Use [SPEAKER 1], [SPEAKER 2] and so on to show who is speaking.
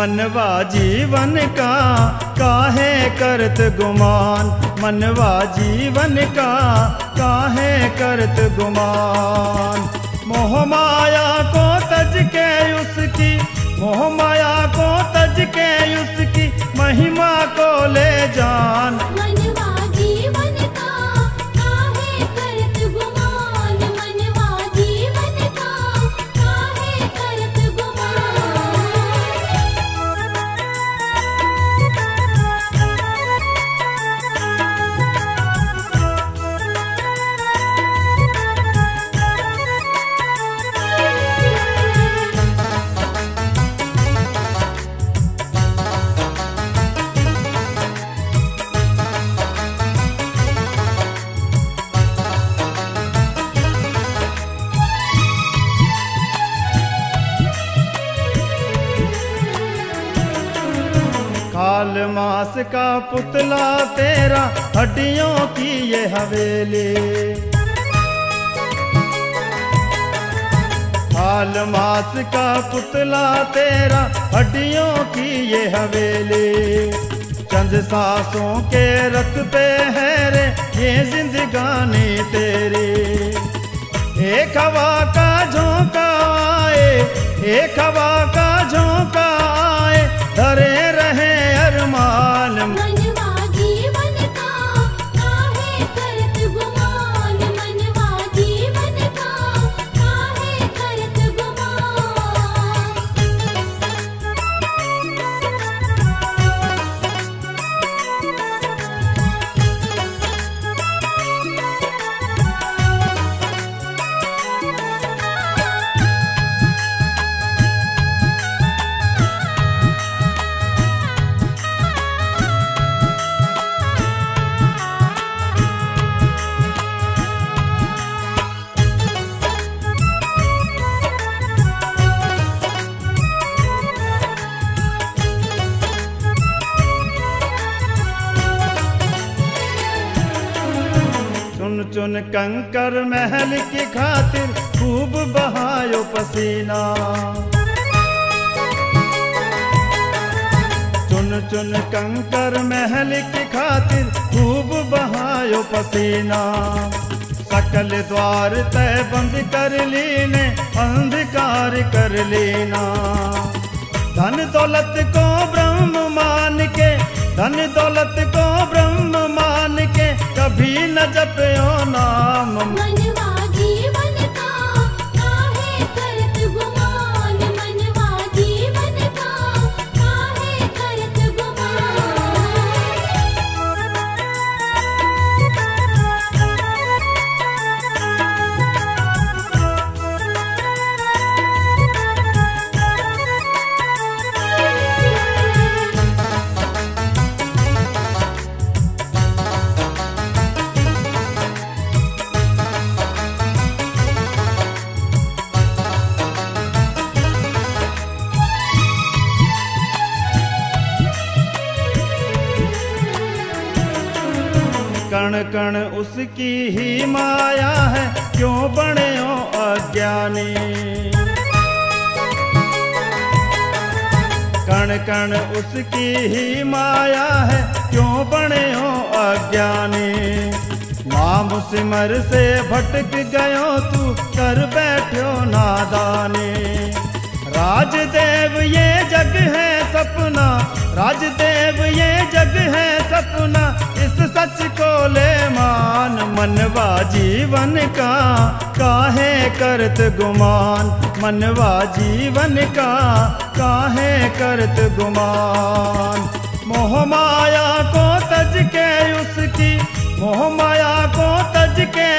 [SPEAKER 1] मनवा जीवन का काहे करत गुमान, मनवा जीवन का काहे करत गुमान। मोह माया को तज के उसकी, मोह माया को तज के उसकी महिमा को ले जान।
[SPEAKER 2] मनवा जीवन का काहे करत गुमान, मनवा जीवन का काहे करत
[SPEAKER 1] खाल मास का पुतला तेरा, हड्डियों की ये हवेली। खाल मास का पुतला तेरा, हड्डियों की ये हवेली। चंद सांसों के रथ पे है रे ये जिंदगानी तेरी। एक हवा का झोंका आए, एक हवा का झोंका आए, धरे रहे अरमान।
[SPEAKER 2] मनवा जीवन का काहे करत गुमान, मनवा जीवन का काहे करत
[SPEAKER 1] चुन चुन कंकर महल की खातिर खूब बहायो पसीना। चुन चुन कंकर महल की खातिर खूब बहायो पसीना। सकल द्वार तय बंद कर लीने, अंधकार कर लेना। धन दौलत को ब्रह्म मान के, धन दौलत को ब्रह्म मान के, कभी न जपयो नाम।
[SPEAKER 2] मनवा जीवन का काहे करत गुमान, मनवा जीवन का काहे करत
[SPEAKER 1] कण कण उसकी ही माया है, क्यों बने हो अज्ञानी। कण कण उसकी ही माया है, क्यों बने हो अज्ञानी। नाम सिमर से भटक गयो तू, कर बैठो नादानी। राजदेव ये जग है सपना, राजदेव ये जग है सपना, इस सच को ले मान। मनवा जीवन का काहे करत गुमान, मनवा जीवन का काहे करत गुमान। मोह माया को तज के उसकी, मोह माया को तज के